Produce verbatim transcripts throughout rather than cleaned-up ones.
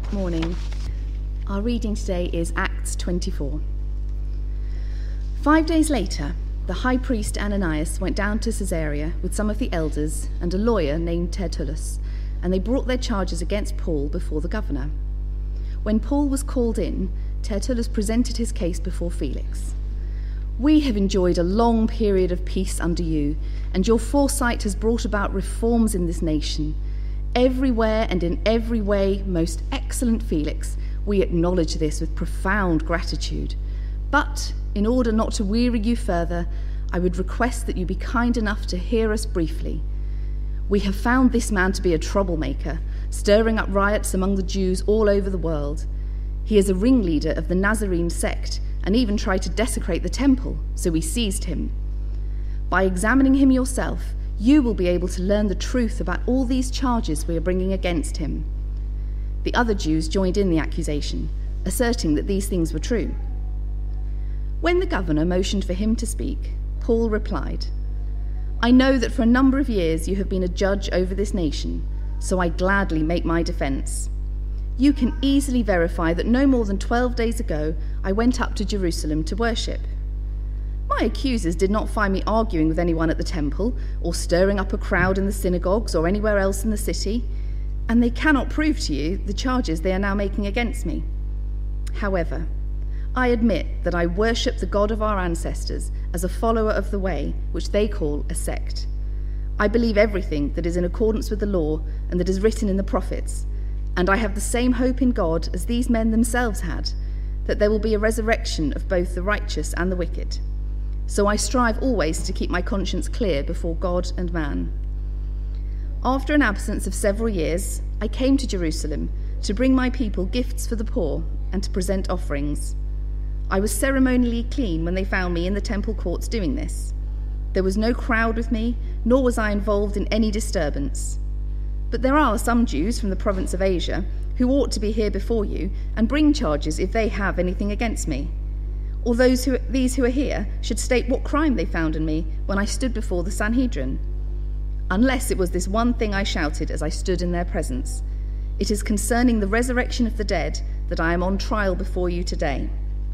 Morning. Our reading today is Acts twenty-four. Five days later, the high priest Ananias went down to Caesarea with some of the elders and a lawyer named Tertullus, and they brought their charges against Paul before the governor. When Paul was called in, Tertullus presented his case before Felix. "We have enjoyed a long period of peace under you, and your foresight has brought about reforms in this nation. Everywhere and in every way, most excellent Felix, we acknowledge this with profound gratitude. But in order not to weary you further, I would request that you be kind enough to hear us briefly. We have found this man to be a troublemaker, stirring up riots among the Jews all over the world. He is a ringleader of the Nazarene sect and even tried to desecrate the temple, so we seized him. By examining him yourself, you will be able to learn the truth about all these charges we are bringing against him." The other Jews joined in the accusation, asserting that these things were true. When the governor motioned for him to speak, Paul replied, "I know that for a number of years you have been a judge over this nation, so I gladly make my defense. You can easily verify that no more than twelve days ago I went up to Jerusalem to worship. My accusers did not find me arguing with anyone at the temple or stirring up a crowd in the synagogues or anywhere else in the city, and they cannot prove to you the charges they are now making against me. However, I admit that I worship the God of our ancestors as a follower of the way, which they call a sect. I believe everything that is in accordance with the law and that is written in the prophets, and I have the same hope in God as these men themselves had, that there will be a resurrection of both the righteous and the wicked. So I strive always to keep my conscience clear before God and man. After an absence of several years, I came to Jerusalem to bring my people gifts for the poor and to present offerings. I was ceremonially clean when they found me in the temple courts doing this. There was no crowd with me, nor was I involved in any disturbance. But there are some Jews from the province of Asia who ought to be here before you and bring charges if they have anything against me. Or those who, these who are here should state what crime they found in me when I stood before the Sanhedrin. Unless it was this one thing I shouted as I stood in their presence. It is concerning the resurrection of the dead that I am on trial before you today."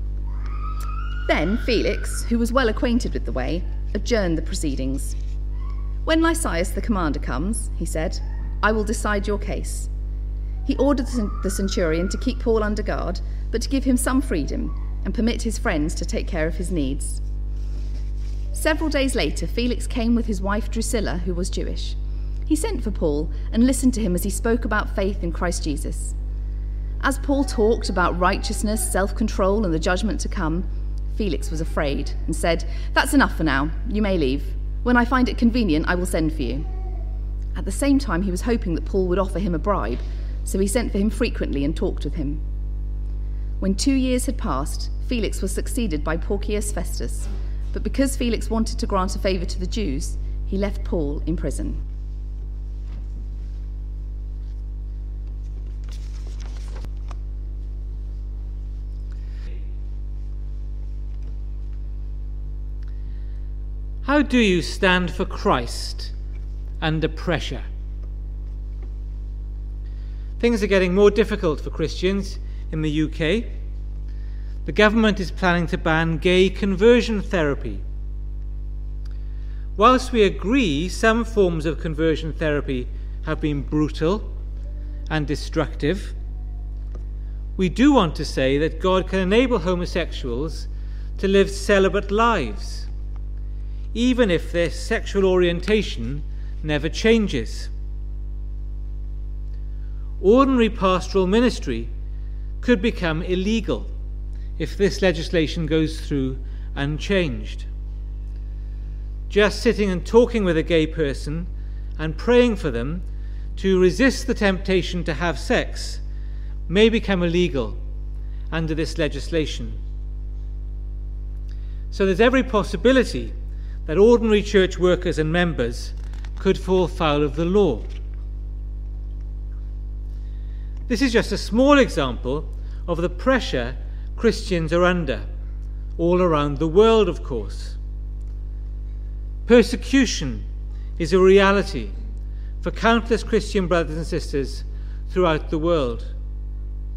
Then Felix, who was well acquainted with the way, adjourned the proceedings. "When Lysias the commander comes," he said, "I will decide your case." He ordered the centurion to keep Paul under guard, but to give him some freedom and permit his friends to take care of his needs. Several days later, Felix came with his wife Drusilla, who was Jewish. He sent for Paul and listened to him as he spoke about faith in Christ Jesus. As Paul talked about righteousness, self-control, and the judgment to come, Felix was afraid and said, "That's enough for now. You may leave. When I find it convenient, I will send for you." At the same time, he was hoping that Paul would offer him a bribe, so he sent for him frequently and talked with him. When two years had passed, Felix was succeeded by Porcius Festus, but because Felix wanted to grant a favour to the Jews, he left Paul in prison. How do you stand for Christ under pressure? Things are getting more difficult for Christians in the U K. The government is planning to ban gay conversion therapy. Whilst we agree some forms of conversion therapy have been brutal and destructive, we do want to say that God can enable homosexuals to live celibate lives, even if their sexual orientation never changes. Ordinary pastoral ministry could become illegal if this legislation goes through unchanged. Just sitting and talking with a gay person and praying for them to resist the temptation to have sex may become illegal under this legislation. So there's every possibility that ordinary church workers and members could fall foul of the law. This is just a small example of the pressure Christians are under, all around the world, of course. Persecution is a reality for countless Christian brothers and sisters throughout the world.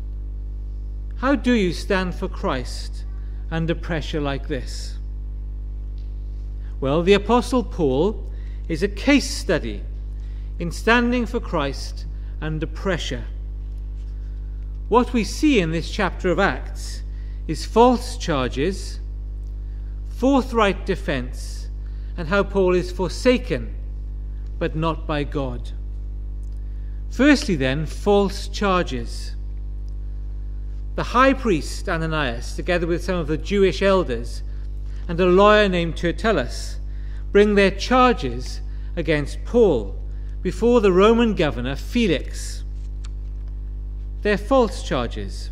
How do you stand for Christ under pressure like this? Well, the Apostle Paul is a case study in standing for Christ under pressure. What we see in this chapter of Acts is false charges, forthright defense, and how Paul is forsaken, but not by God. Firstly, then, false charges. The high priest Ananias, together with some of the Jewish elders and a lawyer named Tertullus, bring their charges against Paul before the Roman governor Felix. They're false charges.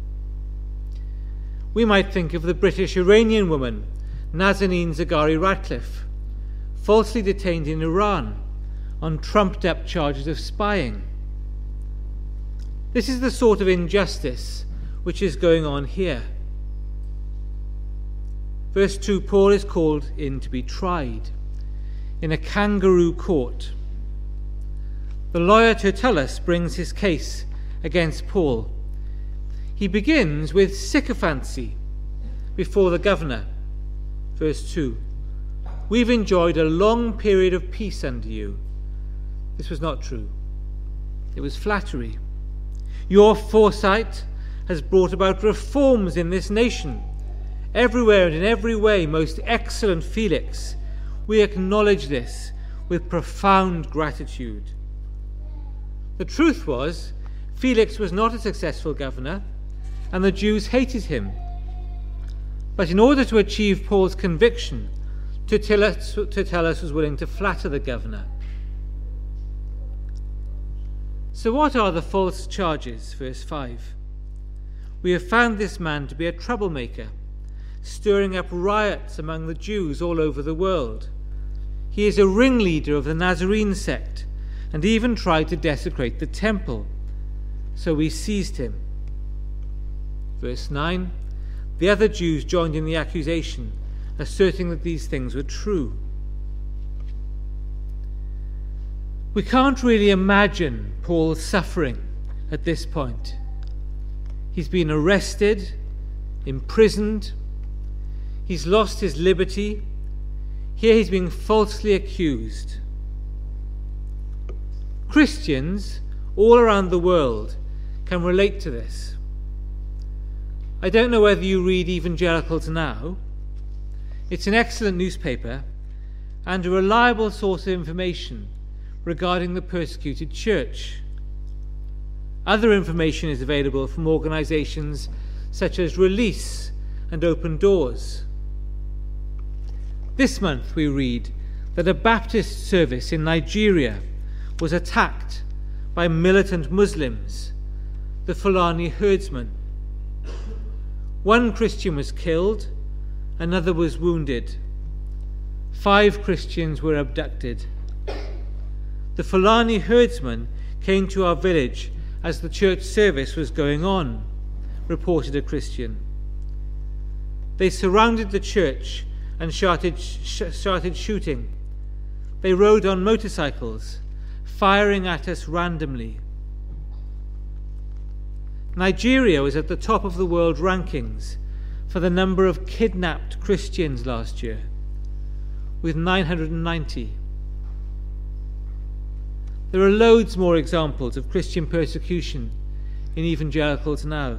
We might think of the British Iranian woman Nazanin Zaghari Ratcliffe, falsely detained in Iran on trumped-up charges of spying. This is the sort of injustice which is going on here. Verse two, Paul is called in to be tried in a kangaroo court. The lawyer Tertullus brings his case against Paul. He begins with sycophancy before the governor. Verse two, we've enjoyed a long period of peace under you. This was not true. It was flattery. Your foresight has brought about reforms in this nation. Everywhere and in every way, most excellent Felix, we acknowledge this with profound gratitude. The truth was, Felix was not a successful governor, and the Jews hated him. But in order to achieve Paul's conviction, Tertullus, Tertullus was willing to flatter the governor. So what are the false charges? Verse five. We have found this man to be a troublemaker, stirring up riots among the Jews all over the world. He is a ringleader of the Nazarene sect and even tried to desecrate the temple. So we seized him. Verse nine. The other Jews joined in the accusation, asserting that these things were true. We can't really imagine Paul's suffering at this point. He's been arrested, imprisoned, he's lost his liberty. Here he's being falsely accused. Christians all around the world can relate to this. I don't know whether you read Evangelicals Now. It's an excellent newspaper and a reliable source of information regarding the persecuted church. Other information is available from organizations such as Release and Open Doors. This month we read that a Baptist service in Nigeria was attacked by militant Muslims, the Fulani herdsmen. One Christian was killed, another was wounded. Five Christians were abducted. The Fulani herdsmen came to our village as the church service was going on, reported a Christian. They surrounded the church and started, sh- started shooting. They rode on motorcycles, firing at us randomly. Nigeria was at the top of the world rankings for the number of kidnapped Christians last year, with nine hundred ninety. There are loads more examples of Christian persecution in Evangelicals Now.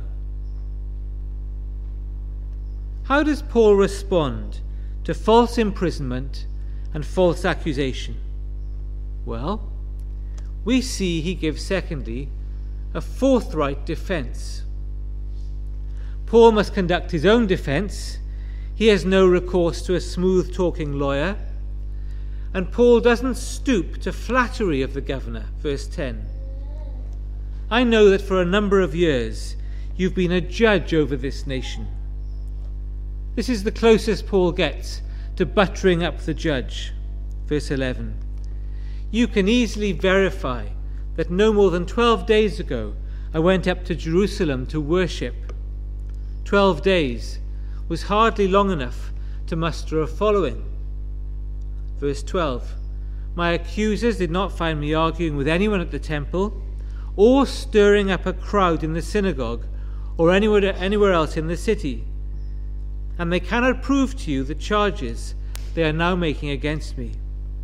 How does Paul respond to false imprisonment and false accusation? Well, we see he gives, secondly, a forthright defense. Paul must conduct his own defense. He has no recourse to a smooth-talking lawyer. And Paul doesn't stoop to flattery of the governor. Verse ten. I know that for a number of years you've been a judge over this nation. This is the closest Paul gets to buttering up the judge. Verse eleven. You can easily verify that no more than twelve days ago I went up to Jerusalem to worship. Twelve days was hardly long enough to muster a following. Verse twelve. My accusers did not find me arguing with anyone at the temple, or stirring up a crowd in the synagogue, or anywhere, anywhere else in the city, and they cannot prove to you the charges they are now making against me.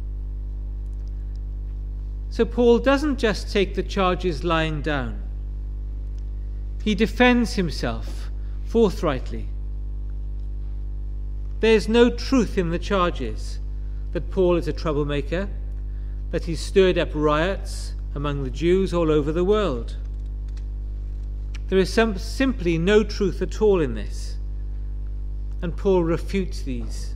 So Paul doesn't just take the charges lying down. He defends himself forthrightly. There is no truth in the charges that Paul is a troublemaker, that he's stirred up riots among the Jews all over the world. There is some, simply no truth at all in this, and Paul refutes these.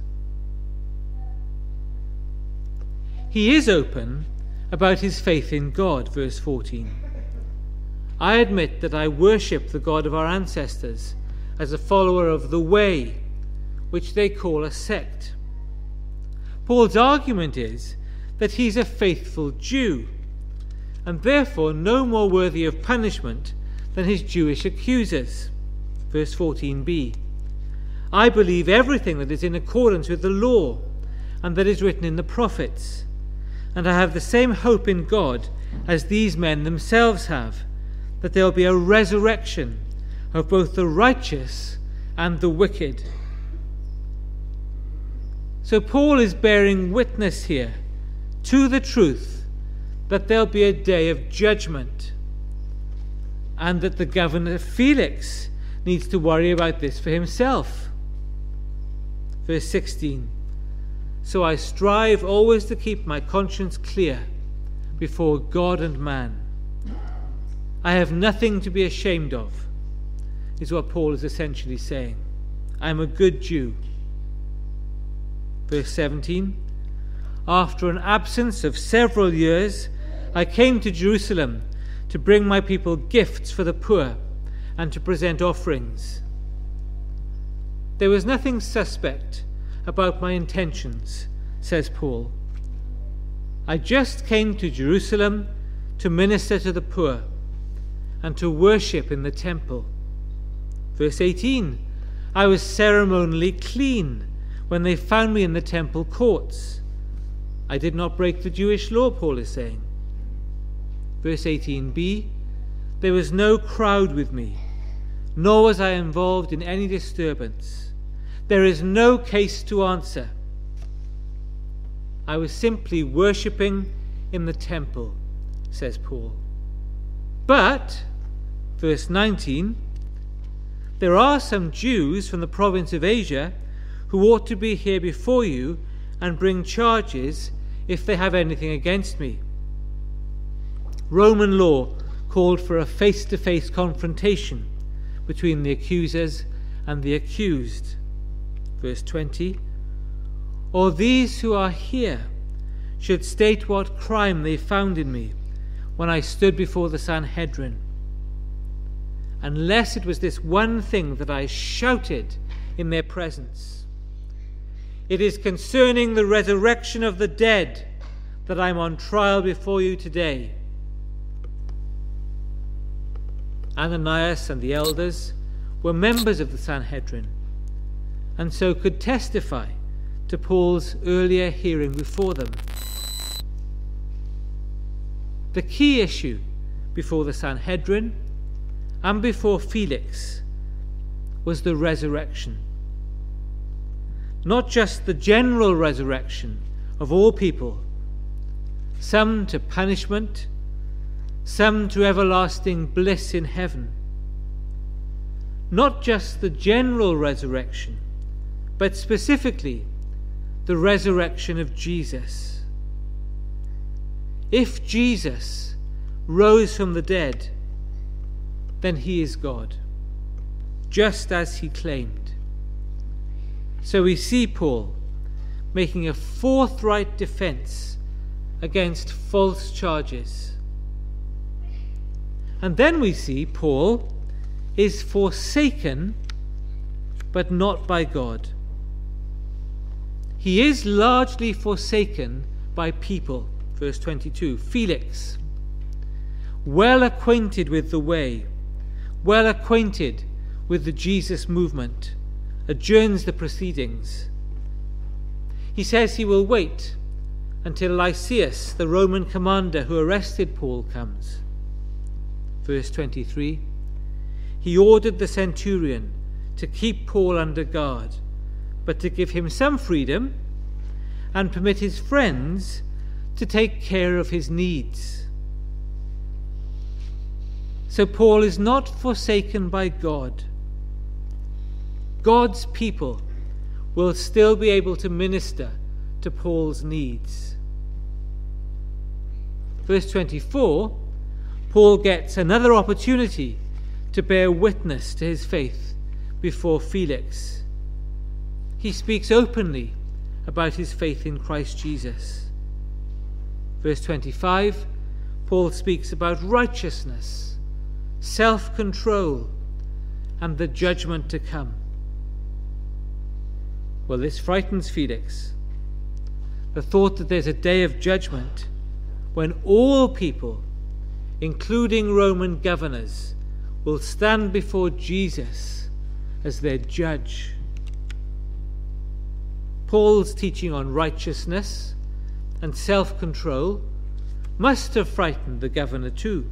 He is open about his faith in God, verse fourteen. I admit that I worship the God of our ancestors as a follower of the way, which they call a sect. Paul's argument is that he's a faithful Jew, and therefore no more worthy of punishment than his Jewish accusers. Verse fourteen b. I believe everything that is in accordance with the law and that is written in the prophets, and I have the same hope in God as these men themselves have, that there will be a resurrection of both the righteous and the wicked. So Paul is bearing witness here to the truth that there'll be a day of judgment, and that the governor Felix needs to worry about this for himself. Verse sixteen. So I strive always to keep my conscience clear before God and man. I have nothing to be ashamed of, is what Paul is essentially saying. I am a good Jew. Verse seventeen. After an absence of several years, I came to Jerusalem to bring my people gifts for the poor and to present offerings. There was nothing suspect about my intentions, says Paul. I just came to Jerusalem to minister to the poor and to worship in the temple. Verse eighteen. I was ceremonially clean when they found me in the temple courts. I did not break the Jewish law, Paul is saying. Verse eighteen b. There was no crowd with me, nor was I involved in any disturbance. There is no case to answer. I was simply worshipping in the temple, says Paul. But, verse nineteen, there are some Jews from the province of Asia who ought to be here before you and bring charges if they have anything against me. Roman law called for a face-to-face confrontation between the accusers and the accused. Verse twenty, or these who are here should state what crime they found in me when I stood before the Sanhedrin. Unless it was this one thing that I shouted in their presence. It is concerning the resurrection of the dead that I'm on trial before you today. Ananias and the elders were members of the Sanhedrin, and so could testify to Paul's earlier hearing before them. The key issue before the Sanhedrin and before Felix was the resurrection. Not just the general resurrection of all people, some to punishment, some to everlasting bliss in heaven. Not just the general resurrection, but specifically the resurrection of Jesus. If Jesus rose from the dead, then he is God, just as he claimed. So we see Paul making a forthright defense against false charges. And then we see Paul is forsaken, but not by God. He is largely forsaken by people. Verse twenty-two, Felix, well acquainted with the way, well acquainted with the Jesus movement, adjourns the proceedings. He says he will wait until Lysias, the Roman commander who arrested Paul, comes. Verse twenty-three, he ordered the centurion to keep Paul under guard, but to give him some freedom and permit his friends to take care of his needs. So Paul is not forsaken by God. God's people will still be able to minister to Paul's needs. Verse twenty-four, Paul gets another opportunity to bear witness to his faith before Felix. He speaks openly about his faith in Christ Jesus. Verse twenty-five, Paul speaks about righteousness, self-control, and the judgment to come. Well, this frightens Felix. The thought that there's a day of judgment when all people, including Roman governors, will stand before Jesus as their judge. Paul's teaching on righteousness and self-control must have frightened the governor too.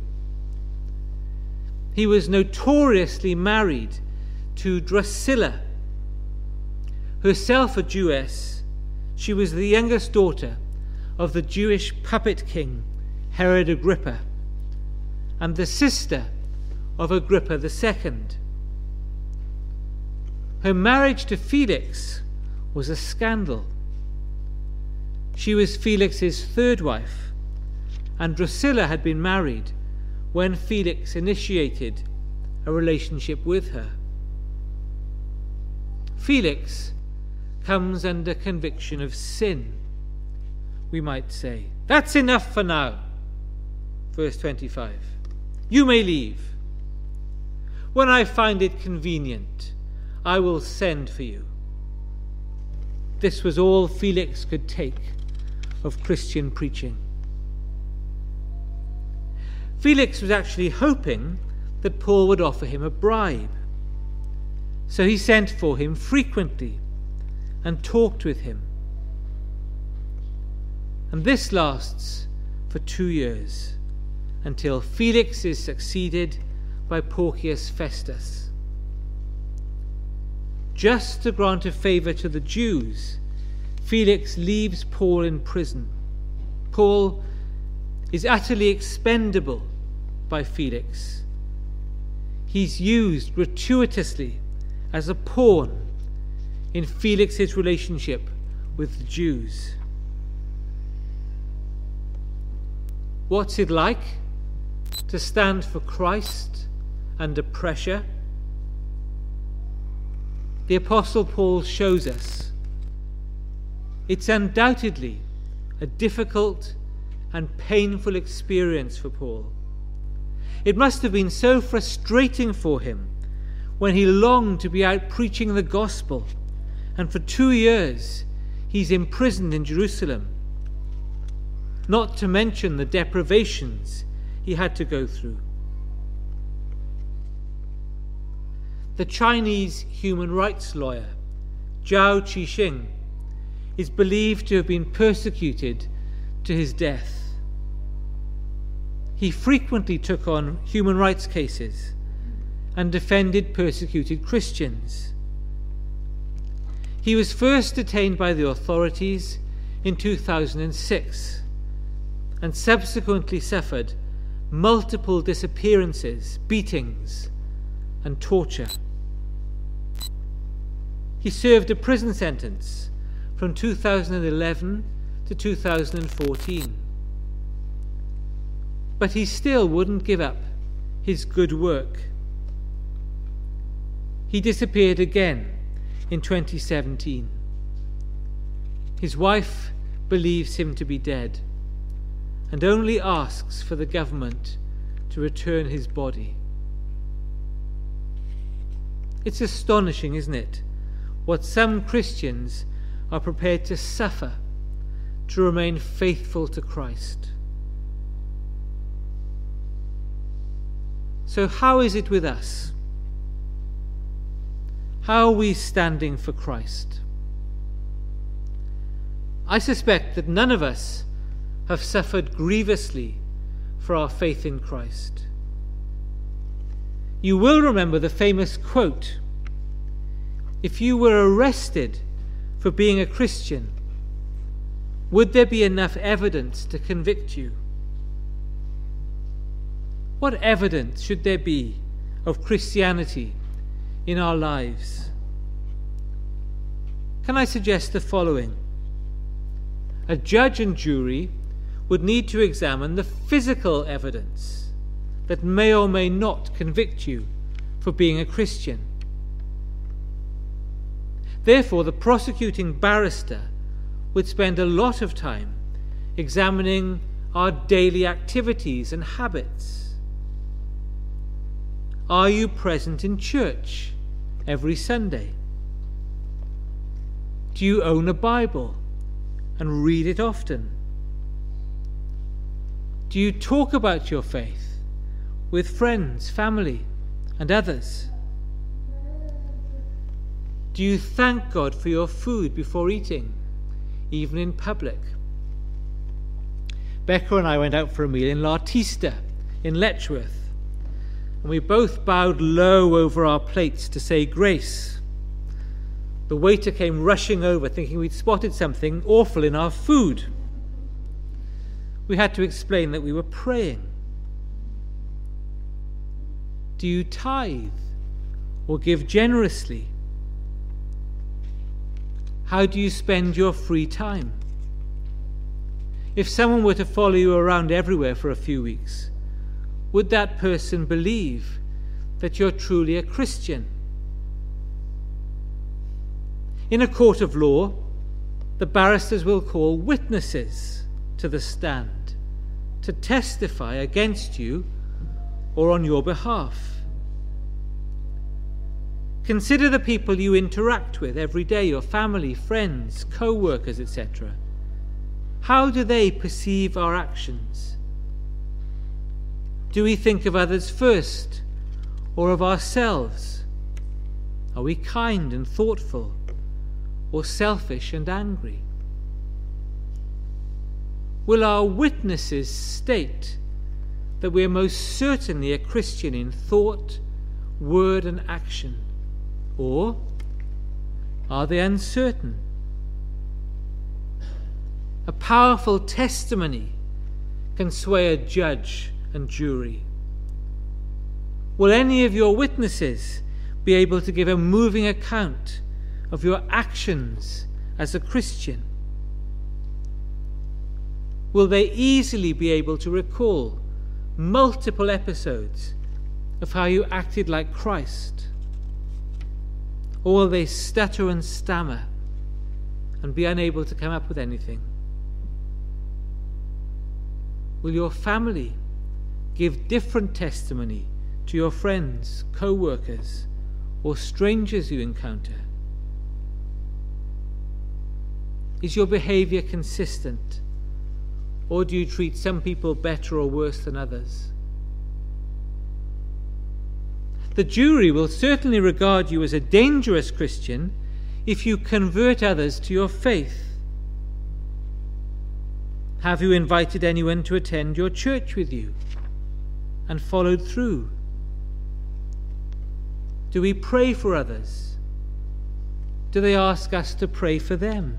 He was notoriously married to Drusilla, herself a Jewess. She was the youngest daughter of the Jewish puppet king Herod Agrippa and the sister of Agrippa the Second. Her marriage to Felix was a scandal. She was Felix's third wife, and Drusilla had been married when Felix initiated a relationship with her. Felix comes under conviction of sin. We might say, "That's enough for now." Verse twenty-five. "You may leave. When I find it convenient, I will send for you." This was all Felix could take of Christian preaching. Felix was actually hoping that Paul would offer him a bribe. So he sent for him frequently and talked with him. And this lasts for two years, until Felix is succeeded by Porcius Festus. Just to grant a favour to the Jews, Felix leaves Paul in prison. Paul is utterly expendable by Felix. He's used gratuitously as a pawn in Felix's relationship with the Jews. What's it like to stand for Christ under pressure? The Apostle Paul shows us. It's undoubtedly a difficult and painful experience for Paul. It must have been so frustrating for him when he longed to be out preaching the gospel, and for two years he's imprisoned in Jerusalem, not to mention the deprivations he had to go through. The Chinese human rights lawyer Zhao Qixing is believed to have been persecuted to his death. He frequently took on human rights cases and defended persecuted Christians. He was first detained by the authorities in two thousand six and subsequently suffered multiple disappearances, beatings, and torture. He served a prison sentence from two thousand eleven to two thousand fourteen. But he still wouldn't give up his good work. He disappeared again in twenty seventeen. His wife believes him to be dead and only asks for the government to return his body. It's astonishing, isn't it, what some Christians are prepared to suffer to remain faithful to Christ. So how is it with us? How are we standing for Christ? I suspect that none of us have suffered grievously for our faith in Christ. you will remember the famous quote, "If you were arrested for being a Christian, would there be enough evidence to convict you?" What evidence should there be of Christianity in our lives? Can I suggest the following? A judge and jury would need to examine the physical evidence that may or may not convict you for being a Christian. Therefore, the prosecuting barrister would spend a lot of time examining our daily activities and habits. Are you present in church every Sunday? Do you own a Bible and read it often? Do you talk about your faith with friends, family, and others? Do you thank God for your food before eating, even in public? Becca and I went out for a meal in Lartista in Letchworth, and we both bowed low over our plates to say grace. The waiter came rushing over, thinking we'd spotted something awful in our food. We had to explain that we were praying. Do you tithe or give generously? How do you spend your free time? If someone were to follow you around everywhere for a few weeks, would that person believe that you're truly a Christian? In a court of law, the barristers will call witnesses to the stand to testify against you or on your behalf. Consider the people you interact with every day, your family, friends, co-workers, et cetera. How do they perceive our actions? Do we think of others first, or of ourselves? Are we kind and thoughtful, or selfish and angry? Will our witnesses state that we are most certainly a Christian in thought, word, and action? Or are they uncertain? A powerful testimony can sway a judge and jury. Will any of your witnesses be able to give a moving account of your actions as a Christian? Will they easily be able to recall multiple episodes of how you acted like Christ? Or will they stutter and stammer and be unable to come up with anything? Will your family give different testimony to your friends, co-workers, or strangers you encounter? Is your behavior consistent, or do you treat some people better or worse than others? The jury will certainly regard you as a dangerous Christian if you convert others to your faith. Have you invited anyone to attend your church with you and followed through? Do we pray for others? Do they ask us to pray for them?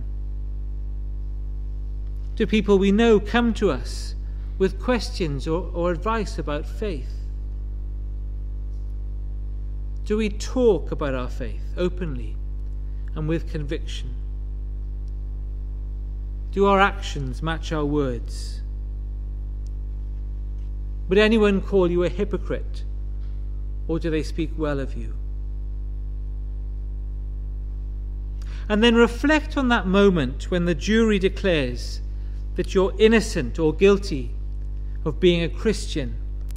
Do people we know come to us with questions or, or advice about faith? Do we talk about our faith openly and with conviction? Do our actions match our words? Would anyone call you a hypocrite, or do they speak well of you? And then reflect on that moment when the jury declares that you're innocent or guilty of being a Christian.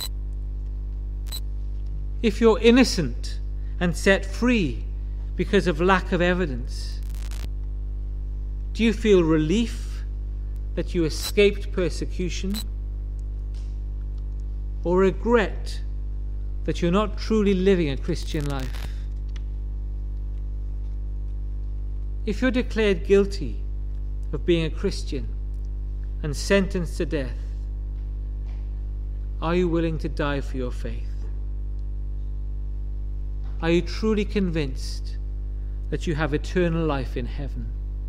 If you're innocent and set free because of lack of evidence, do you feel relief that you escaped persecution, or regret that you're not truly living a Christian life? If you're declared guilty of being a Christian and sentenced to death, are you willing to die for your faith? Are you truly convinced that you have eternal life in heaven?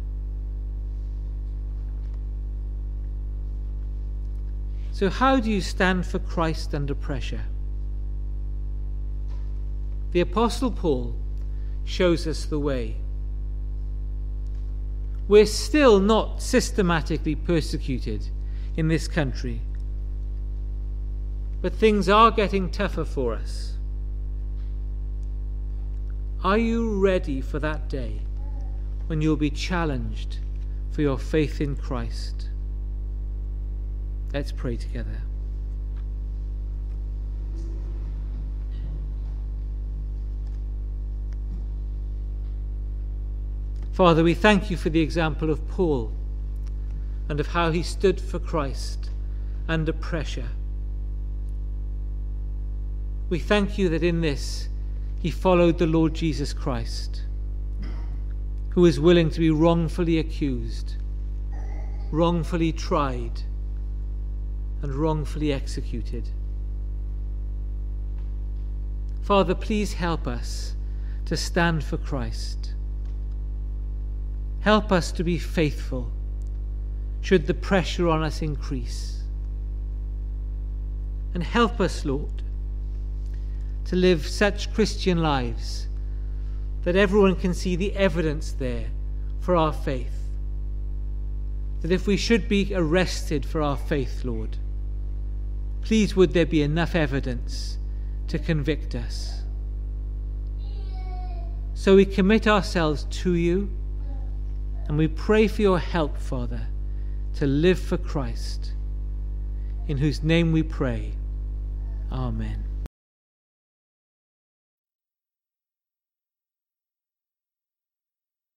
So how do you stand for Christ under pressure? The Apostle Paul shows us the way. We're still not systematically persecuted in this country, but things are getting tougher for us. Are you ready for that day when you'll be challenged for your faith in Christ? Let's pray together. Father, we thank you for the example of Paul and of how he stood for Christ under pressure. We thank you that in this he followed the Lord Jesus Christ, who is willing to be wrongfully accused, wrongfully tried, and wrongfully executed. Father, please help us to stand for Christ. Help us to be faithful should the pressure on us increase. And help us, Lord, to live such Christian lives that everyone can see the evidence there for our faith. That if we should be arrested for our faith, Lord, please would there be enough evidence to convict us. So we commit ourselves to you, and we pray for your help, Father, to live for Christ, in whose name we pray. Amen.